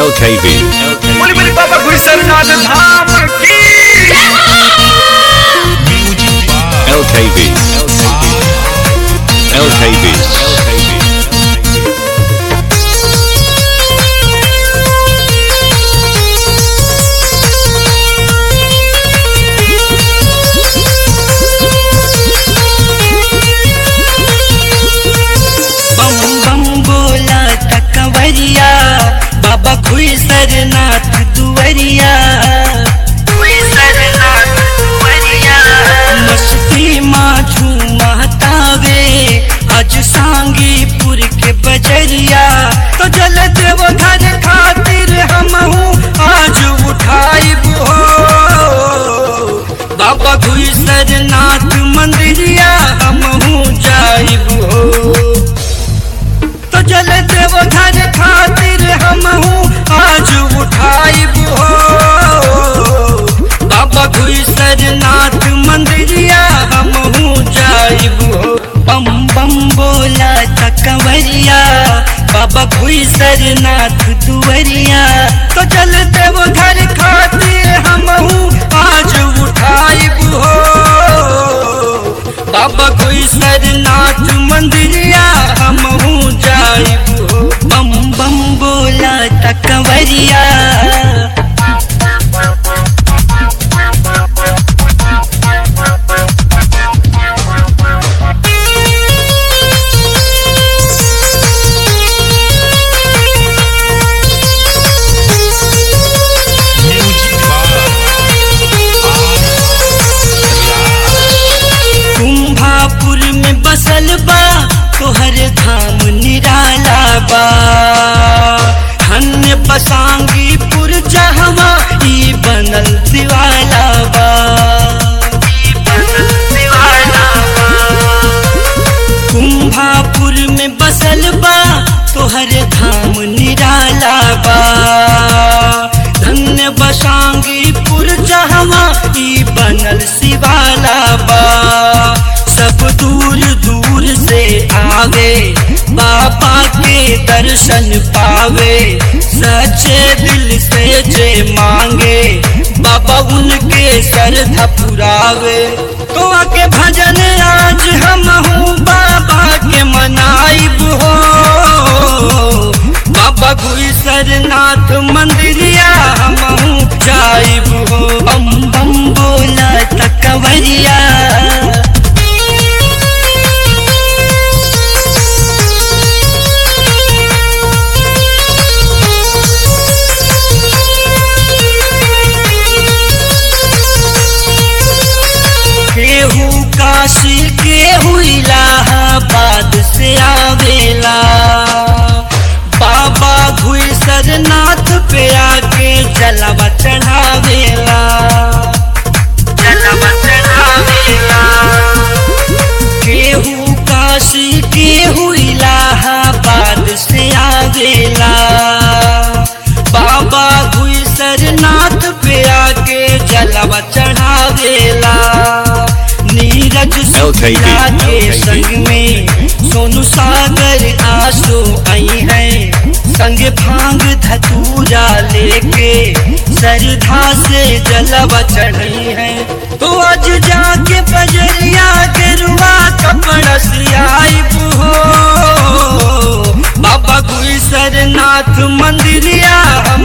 LKV. बोली बोली बाबा घुसरनाथ धाम की LKV. LKV. बम बम बोला तकवरिया बाबा घुसरनाथ दुवरिया मस्ती माँ झूमतावे आज सांगीपुर के बजरिया तो जल देव घर खातिर हमहू आज उठाइब हो बाबा घुसरनाथ मंदिरिया हमहू जाइब हो तो जल देव घर खातिर हमहू आज उठाइब हो बाबा घुसरनाथ मंदिरिया हमहू जाइब हो बम बम बोला तकवरिया बाबा घुसरनाथ दुवरिया तो जल देव घर खातिर हमहू आज उठाइब हो बाबा घुसरनाथ मंदिरिया हमहू जाइब हो बम बम बोला तकवरिया कुंभापुर में बसल बा तोहर धाम निराला बा हन्य बसांगीपुर जहवा ई बनल दिवाला बा कुंभापुर में बसल बा तोहर धाम निराला बा धन्य बसांगीपुर जहवा ई बनल शिवाला बा सब दूर दूर से आवे बाबा के दर्शन पावे सच्चे दिल से जे मांगे बाबा उनके श्रद्धा पुरावे तो आके भजन आज हमहू बाबा के मनाइब हो बाबा घुसरनाथ मंदिरिया हमहू जाइब हो बम बम बोला तकवरिया केहू काशी केहू इलाहाबाद से आवेला बाबा घुसरनाथ पे आके जलवा चढ़ावेला केहू काशी केहू इलाहाबाद से आवेला बाबा घुसरनाथ पे आके जलवा चढ़ावेला नीरज सुखिया के संग में सोनू सागर आंसू आई है संग भांग धतूरा लेके श्रद्धा से जलवा चढ़ी है तो आज जाके बजरिया के रुआ कपड़ा सियाइब हो बाबा घुसरनाथ मंदिरिया